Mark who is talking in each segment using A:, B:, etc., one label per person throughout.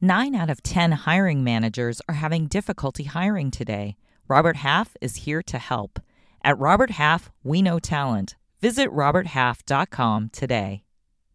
A: 9 out of 10 hiring managers are having difficulty hiring today. Robert Half is here to help. At Robert Half, we know talent. Visit roberthalf.com today.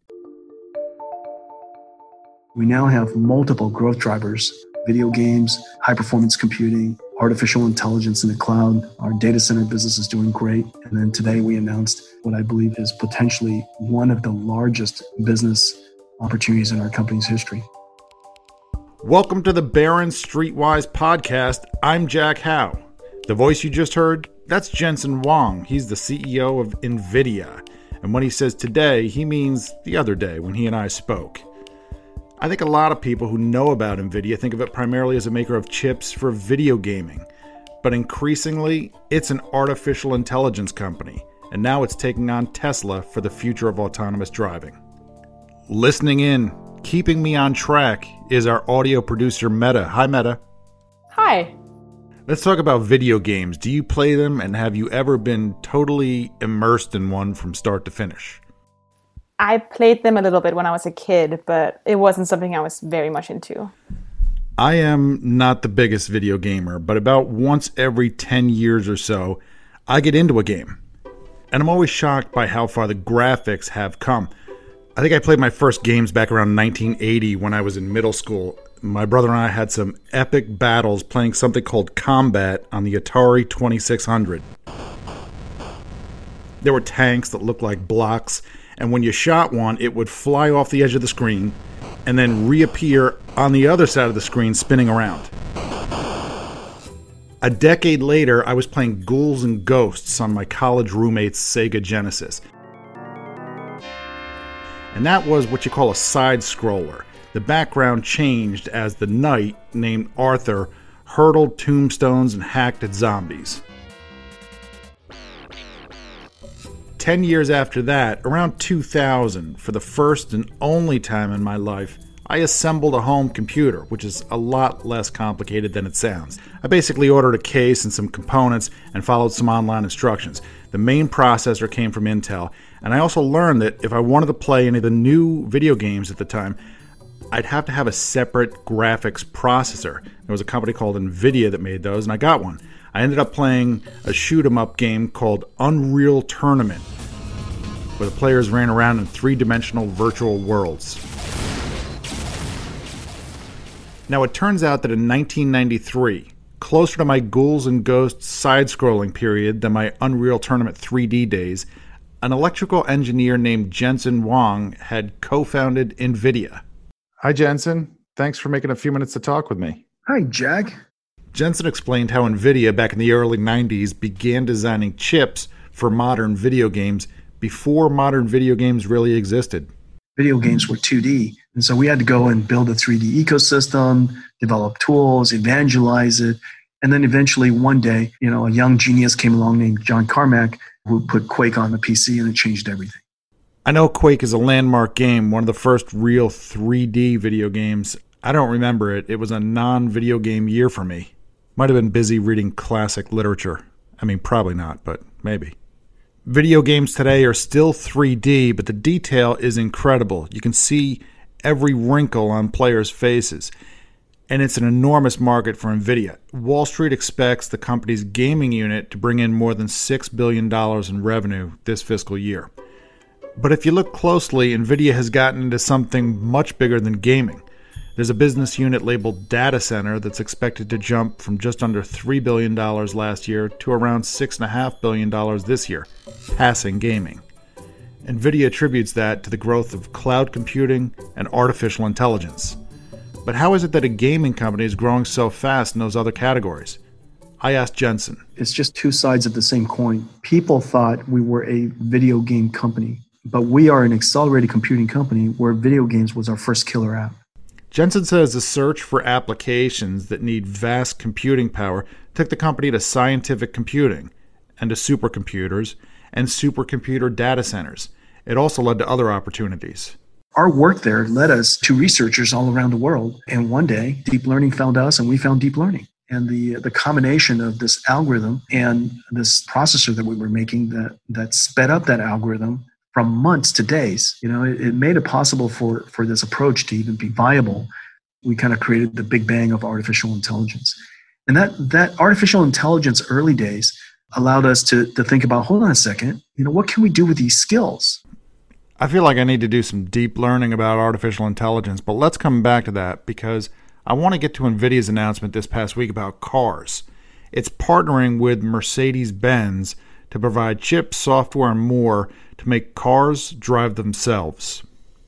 B: We now have multiple growth drivers: video games, high-performance computing, artificial intelligence in the cloud. Our data center business is doing great. And then today we announced what I believe is potentially one of the largest business opportunities in our company's history.
C: Welcome to the Barron's Streetwise podcast. I'm Jack Howe. The voice you just heard, that's Jensen Huang. He's the CEO of NVIDIA. And when he says today, he means the other day when he and I spoke. I think a lot of people who know about NVIDIA think of it primarily as a maker of chips for video gaming. But increasingly, it's an artificial intelligence company. And now it's taking on Tesla for the future of autonomous driving. Listening in, keeping me on track, is our audio producer, Meta. Hi, Meta.
D: Hi.
C: Let's talk about video games. Do you play them, and have you ever been totally immersed in one from start to finish?
D: I played them a little bit when I was a kid, but it wasn't something I was very much into.
C: I am not the biggest video gamer, but about once every 10 years or so, I get into a game. And I'm always shocked by how far the graphics have come. I think I played my first games back around 1980 when I was in middle school. My brother and I had some epic battles playing something called Combat on the Atari 2600. There were tanks that looked like blocks, and when you shot one, it would fly off the edge of the screen and then reappear on the other side of the screen spinning around. A decade later, I was playing Ghouls and Ghosts on my college roommate's Sega Genesis. And that was what you call a side-scroller. The background changed as the knight, named Arthur, hurdled tombstones and hacked at zombies. 10 years after that, around 2000, for the first and only time in my life, I assembled a home computer, which is a lot less complicated than it sounds. I basically ordered a case and some components and followed some online instructions. The main processor came from Intel, and I also learned that if I wanted to play any of the new video games at the time, I'd have to have a separate graphics processor. There was a company called NVIDIA that made those, and I got one. I ended up playing a shoot-'em-up game called Unreal Tournament, where the players ran around in three-dimensional virtual worlds. Now, it turns out that in 1993, closer to my Ghouls and Ghosts side-scrolling period than my Unreal Tournament 3D days, an electrical engineer named Jensen Huang had co-founded NVIDIA. Hi, Jensen. Thanks for making a few minutes to talk with me.
B: Hi, Jack.
C: Jensen explained how NVIDIA back in the early 90s began designing chips for modern video games before modern video games really existed.
B: Video games were 2D, and so we had to go and build a 3D ecosystem, develop tools, evangelize it, and then eventually one day, a young genius came along named John Carmack who put Quake on the PC, and it changed everything.
C: I know Quake is a landmark game, one of the first real 3D video games. I don't remember it. It was a non-video game year for me. Might have been busy reading classic literature. I mean, probably not, but maybe. Video games today are still 3D, but the detail is incredible. You can see every wrinkle on players' faces. And it's an enormous market for NVIDIA. Wall Street expects the company's gaming unit to bring in more than $6 billion in revenue this fiscal year. But if you look closely, NVIDIA has gotten into something much bigger than gaming. There's a business unit labeled Data Center that's expected to jump from just under $3 billion last year to around $6.5 billion this year, passing gaming. NVIDIA attributes that to the growth of cloud computing and artificial intelligence. But how is it that a gaming company is growing so fast in those other categories? I asked Jensen.
B: It's just two sides of the same coin. People thought we were a video game company, but we are an accelerated computing company where video games was our first killer app.
C: Jensen says the search for applications that need vast computing power took the company to scientific computing and to supercomputers and supercomputer data centers. It also led to other opportunities.
B: Our work there led us to researchers all around the world. And one day, deep learning found us and we found deep learning. And the combination of this algorithm and this processor that we were making that sped up that algorithm from months to days, it made it possible for this approach to even be viable. we kind of created the big bang of artificial intelligence. And that artificial intelligence early days allowed us to think about, hold on a second, what can we do with these skills?
C: I feel like I need to do some deep learning about artificial intelligence, but let's come back to that because I want to get to NVIDIA's announcement this past week about cars. It's partnering with Mercedes-Benz to provide chips, software, and more to make cars drive themselves.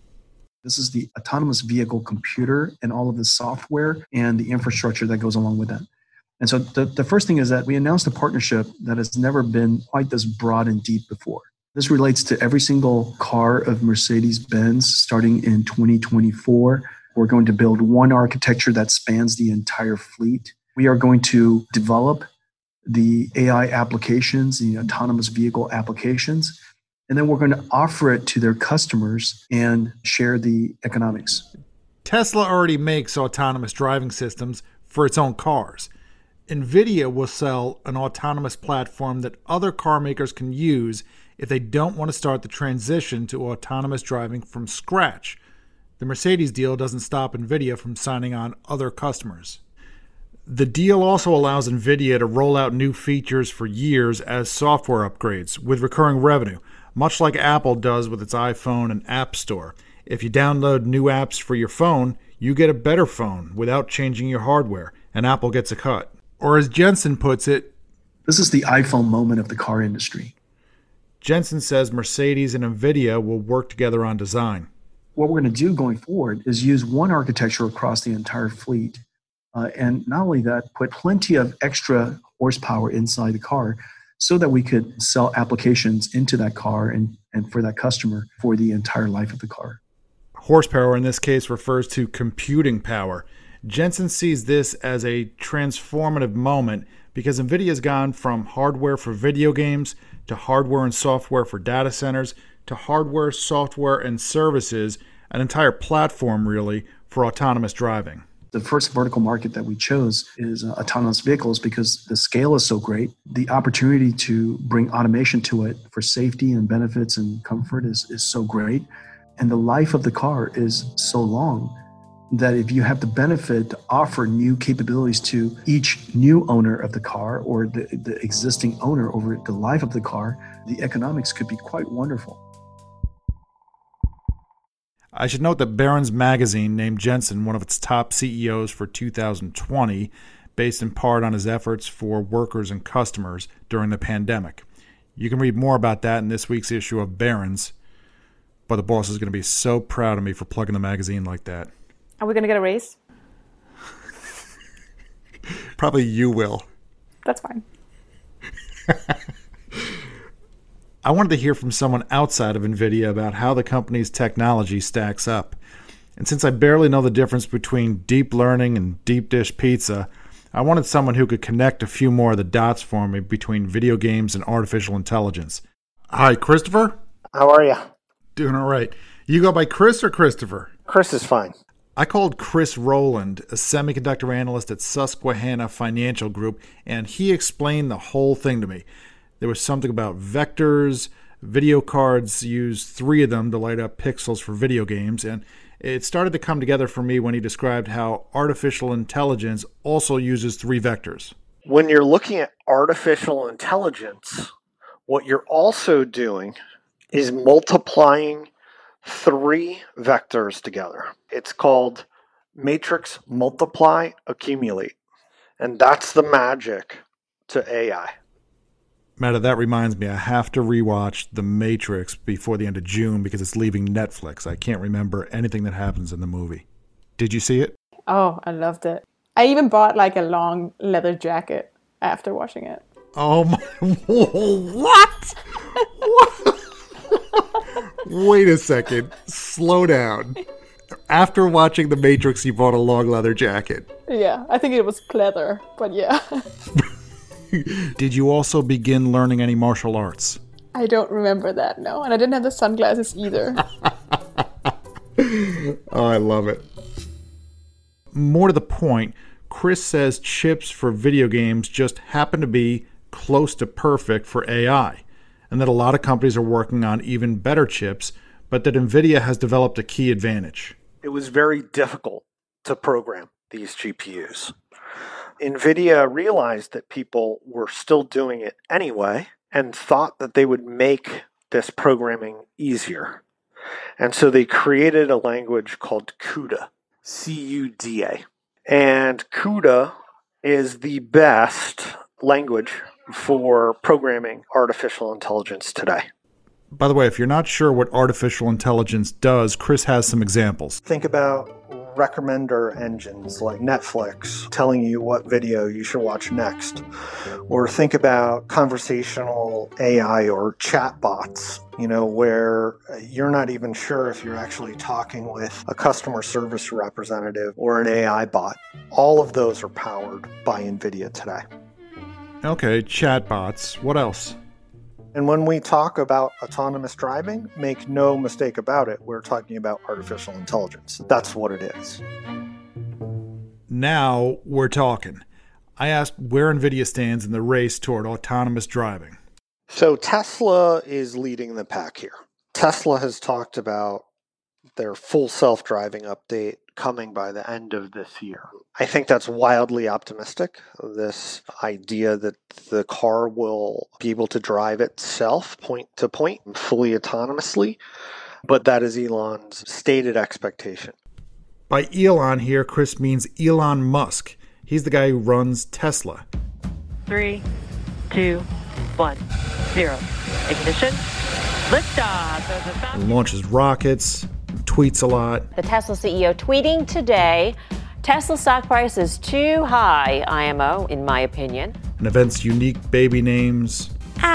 B: This is the autonomous vehicle computer and all of the software and the infrastructure that goes along with that. And so the first thing is that we announced a partnership that has never been quite this broad and deep before. This relates to every single car of Mercedes-Benz starting in 2024. We're going to build one architecture that spans the entire fleet. We are going to develop the AI applications, the autonomous vehicle applications, and then we're going to offer it to their customers and share the economics.
C: Tesla already makes autonomous driving systems for its own cars. NVIDIA will sell an autonomous platform that other car makers can use if they don't want to start the transition to autonomous driving from scratch. The Mercedes deal doesn't stop NVIDIA from signing on other customers. The deal also allows NVIDIA to roll out new features for years as software upgrades with recurring revenue, much like Apple does with its iPhone and App Store. If you download new apps for your phone, you get a better phone without changing your hardware, and Apple gets a cut. Or as Jensen puts it,
B: this is the iPhone moment of the car industry.
C: Jensen says Mercedes and NVIDIA will work together on design.
B: What we're going to do going forward is use one architecture across the entire fleet. And not only that, put plenty of extra horsepower inside the car so that we could sell applications into that car and for that customer for the entire life of the car.
C: Horsepower in this case refers to computing power. Jensen sees this as a transformative moment because NVIDIA has gone from hardware for video games to hardware and software for data centers to hardware, software, and services, an entire platform really for autonomous driving.
B: The first vertical market that we chose is autonomous vehicles because the scale is so great. The opportunity to bring automation to it for safety and benefits and comfort is so great. And the life of the car is so long that if you have the benefit to offer new capabilities to each new owner of the car or the existing owner over the life of the car, the economics could be quite wonderful.
C: I should note that Barron's Magazine named Jensen one of its top CEOs for 2020, based in part on his efforts for workers and customers during the pandemic. You can read more about that in this week's issue of Barron's, but the boss is going to be so proud of me for plugging the magazine like that.
D: Are we going to get a raise?
C: Probably you will.
D: That's fine.
C: I wanted to hear from someone outside of NVIDIA about how the company's technology stacks up. And since I barely know the difference between deep learning and deep dish pizza, I wanted someone who could connect a few more of the dots for me between video games and artificial intelligence. Hi, Christopher?
E: How are you?
C: Doing all right. You go by Chris or Christopher?
E: Chris is fine.
C: I called Chris Rowland, a semiconductor analyst at Susquehanna Financial Group, and he explained the whole thing to me. There was something about vectors, video cards use 3 of them to light up pixels for video games, and it started to come together for me when he described how artificial intelligence also uses 3 vectors.
E: When you're looking at artificial intelligence, what you're also doing is multiplying 3 vectors together. It's called matrix multiply accumulate. And that's the magic to AI.
C: Matt, that reminds me, I have to rewatch The Matrix before the end of June because it's leaving Netflix. I can't remember anything that happens in the movie. Did you see it?
D: Oh, I loved it. I even bought like a long leather jacket after watching it.
C: Oh my, what? Wait a second. Slow down. After watching The Matrix, you bought a long leather jacket.
D: Yeah, I think it was pleather, but yeah.
C: Did you also begin learning any martial arts?
D: I don't remember that, no. And I didn't have the sunglasses either.
C: Oh, I love it. More to the point, Chris says chips for video games just happen to be close to perfect for AI, and that a lot of companies are working on even better chips, but that NVIDIA has developed a key advantage.
E: It was very difficult to program these GPUs. NVIDIA realized that people were still doing it anyway and thought that they would make this programming easier. And so they created a language called CUDA, C-U-D-A. And CUDA is the best language for programming artificial intelligence today.
C: By the way, if you're not sure what artificial intelligence does, Chris has some examples.
E: Think about recommender engines like Netflix telling you what video you should watch next. Or think about conversational AI or chat bots, where you're not even sure if you're actually talking with a customer service representative or an AI bot. All of those are powered by NVIDIA today.
C: Okay, chatbots. What else?
E: And when we talk about autonomous driving, make no mistake about it, we're talking about artificial intelligence. That's what it is.
C: Now we're talking. I asked where NVIDIA stands in the race toward autonomous driving.
E: So Tesla is leading the pack here. Tesla has talked about their full self-driving update coming by the end of this year. I think that's wildly optimistic, this idea that the car will be able to drive itself point to point fully autonomously, but that is Elon's stated expectation.
C: By Elon here, Chris means Elon Musk. He's the guy who runs Tesla.
F: 3, 2, 1, 0. Ignition. Liftoff.
C: He launches rockets, tweets a lot.
G: The Tesla CEO tweeting today, Tesla stock price is too high, IMO, in my opinion.
C: And invents unique baby names.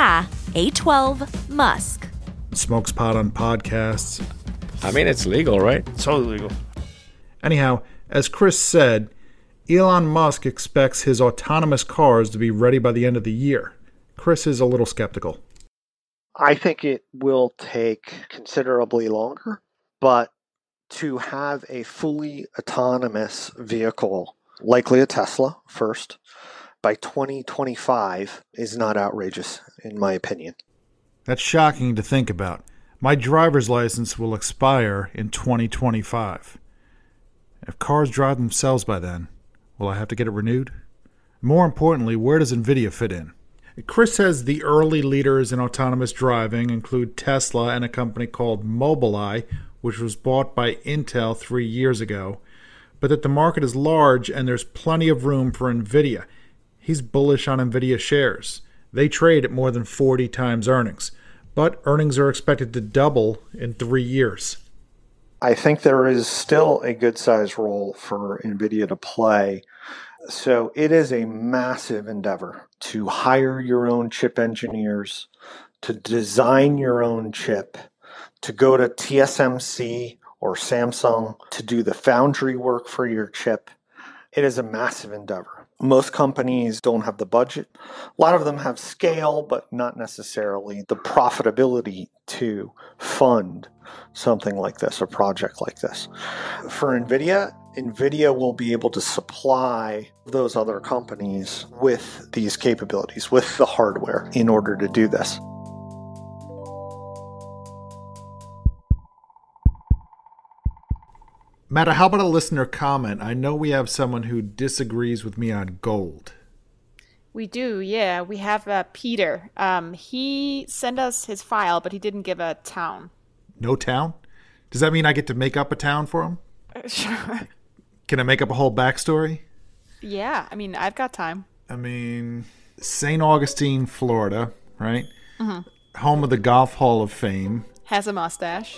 H: A12 Musk.
C: Smokes pot on podcasts.
I: I mean, it's legal, right?
J: It's totally legal.
C: Anyhow, as Chris said, Elon Musk expects his autonomous cars to be ready by the end of the year. Chris is a little skeptical.
E: I think it will take considerably longer, but to have a fully autonomous vehicle, likely a Tesla first, by 2025 is not outrageous, in my opinion.
C: That's shocking to think about. My driver's license will expire in 2025. If cars drive themselves by then, will I have to get it renewed? More importantly, where does NVIDIA fit in? Chris says the early leaders in autonomous driving include Tesla and a company called Mobileye, which was bought by Intel 3 years ago, but that the market is large and there's plenty of room for NVIDIA. He's bullish on NVIDIA shares. They trade at more than 40 times earnings, but earnings are expected to double in 3 years.
E: I think there is still a good-sized role for NVIDIA to play. So it is a massive endeavor to hire your own chip engineers, to design your own chip, to go to TSMC or Samsung to do the foundry work for your chip. It is a massive endeavor. Most companies don't have the budget. A lot of them have scale, but not necessarily the profitability to fund something like this, a project like this. For NVIDIA will be able to supply those other companies with these capabilities, with the hardware, in order to do this.
C: Matt, how about a listener comment? I know we have someone who disagrees with me on gold.
D: We do, yeah. We have Peter. He sent us his file, but he didn't give a town.
C: No town? Does that mean I get to make up a town for him?
D: Sure.
C: Can I make up a whole backstory?
D: Yeah, I mean, I've got time.
C: St. Augustine, Florida, right?
D: Mm-hmm.
C: Home of the Golf Hall of Fame.
D: Has a mustache.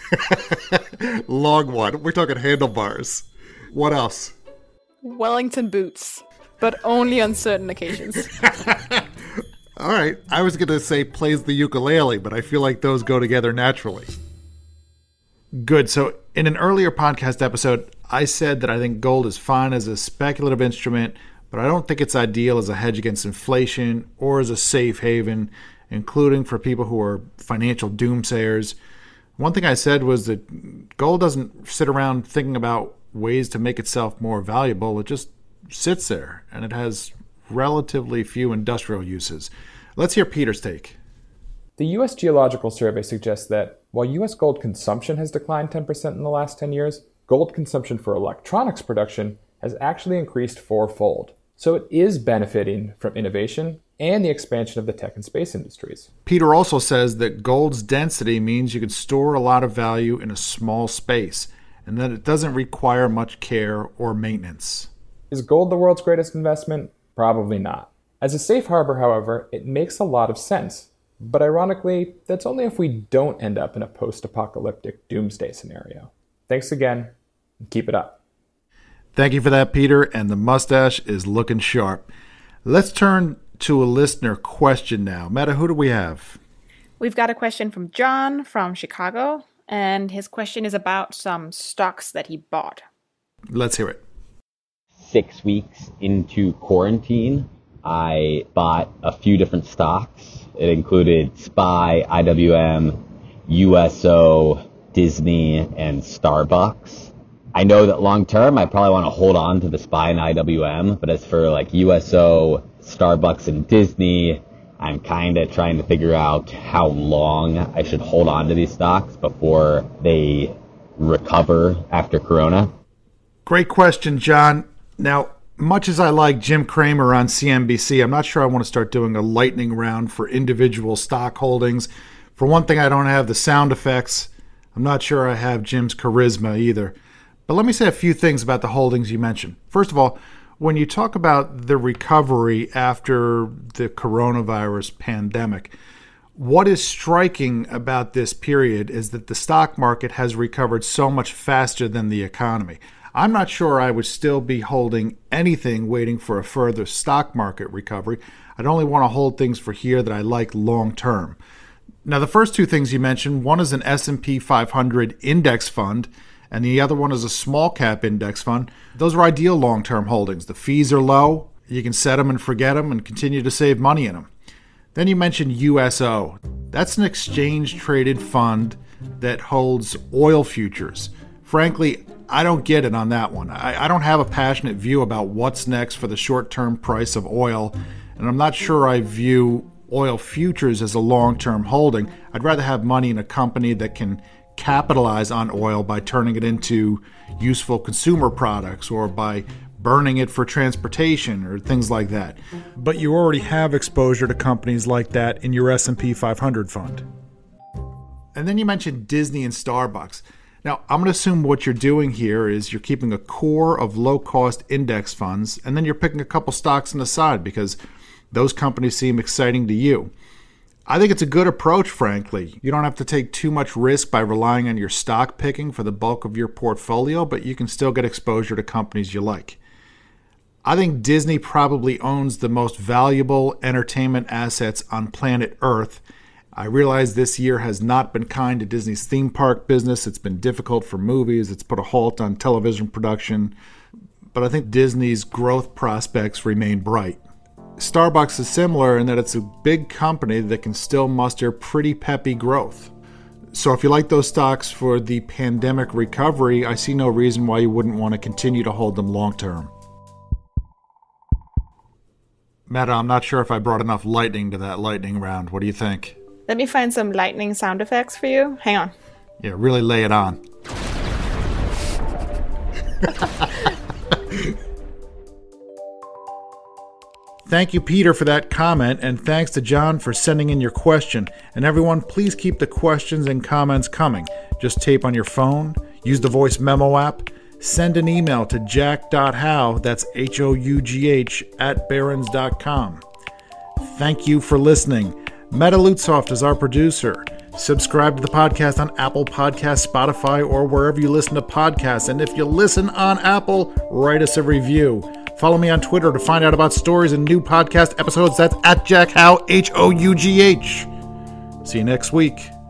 C: Long one. We're talking handlebars. What else?
D: Wellington boots, but only on certain occasions.
C: All right. I was going to say plays the ukulele, but I feel like those go together naturally. Good. So in an earlier podcast episode, I said that I think gold is fine as a speculative instrument, but I don't think it's ideal as a hedge against inflation or as a safe haven, including for people who are financial doomsayers. One thing I said was that gold doesn't sit around thinking about ways to make itself more valuable. It just sits there, and it has relatively few industrial uses. Let's hear Peter's take.
J: The U.S. Geological Survey suggests that while U.S. gold consumption has declined 10% in the last 10 years, gold consumption for electronics production has actually increased fourfold. So it is benefiting from innovation and the expansion of the tech and space industries.
C: Peter also says that gold's density means you can store a lot of value in a small space, and that it doesn't require much care or maintenance.
J: Is gold the world's greatest investment? Probably not. As a safe harbor, however, it makes a lot of sense. But ironically, that's only if we don't end up in a post-apocalyptic doomsday scenario. Thanks again, and keep it up.
C: Thank you for that, Peter, and the mustache is looking sharp. Let's turn to a listener question now. Meta, who do we have?
D: We've got a question from John from Chicago, and his question is about some stocks that he bought.
C: Let's hear it.
K: 6 weeks into quarantine, I bought a few different stocks. It included SPY, IWM, USO, Disney, and Starbucks. I know that long term, I probably want to hold on to the SPY and IWM, but as for like USO, Starbucks, and Disney, I'm kind of trying to figure out how long I should hold on to these stocks before they recover after Corona.
C: Great question, John. Now, much as I like Jim Cramer on CNBC, I'm not sure I want to start doing a lightning round for individual stock holdings. For one thing, I don't have the sound effects. I'm not sure I have Jim's charisma either. But let me say a few things about the holdings you mentioned. First of all, when you talk about the recovery after the coronavirus pandemic, what is striking about this period is that the stock market has recovered so much faster than the economy. I'm not sure I would still be holding anything waiting for a further stock market recovery. I'd only want to hold things for here that I like long term. Now, the first two things you mentioned, one is an S&P 500 index fund, and the other one is a small cap index fund. Those are ideal long-term holdings. The fees are low. You can set them and forget them and continue to save money in them. Then you mentioned USO. That's an exchange-traded fund that holds oil futures. Frankly, I don't get it on that one. I don't have a passionate view about what's next for the short-term price of oil, and I'm not sure I view oil futures as a long-term holding. I'd rather have money in a company that can capitalize on oil by turning it into useful consumer products or by burning it for transportation or things like that. But you already have exposure to companies like that in your S&P 500 fund. And then you mentioned Disney and Starbucks. Now, I'm going to assume what you're doing here is you're keeping a core of low-cost index funds, and then you're picking a couple stocks on the side because those companies seem exciting to you. I think it's a good approach, frankly. You don't have to take too much risk by relying on your stock picking for the bulk of your portfolio, but you can still get exposure to companies you like. I think Disney probably owns the most valuable entertainment assets on planet Earth. I realize this year has not been kind to Disney's theme park business. It's been difficult for movies. It's put a halt on television production. But I think Disney's growth prospects remain bright. Starbucks is similar in that it's a big company that can still muster pretty peppy growth. So if you like those stocks for the pandemic recovery, I see no reason why you wouldn't want to continue to hold them long term. Meta, I'm not sure if I brought enough lightning to that lightning round. What do you think?
D: Let me find some lightning sound effects for you. Hang on.
C: Yeah, really lay it on. Thank you, Peter, for that comment, and thanks to John for sending in your question. And everyone, please keep the questions and comments coming. Just tape on your phone, use the voice memo app, send an email to jack.how, that's Hough, @barons.com. Thank you for listening. Meta Lutsoft is our producer. Subscribe to the podcast on Apple Podcasts, Spotify, or wherever you listen to podcasts. And if you listen on Apple, write us a review. Follow me on Twitter to find out about stories and new podcast episodes. That's @JackHow, Hough. See you next week.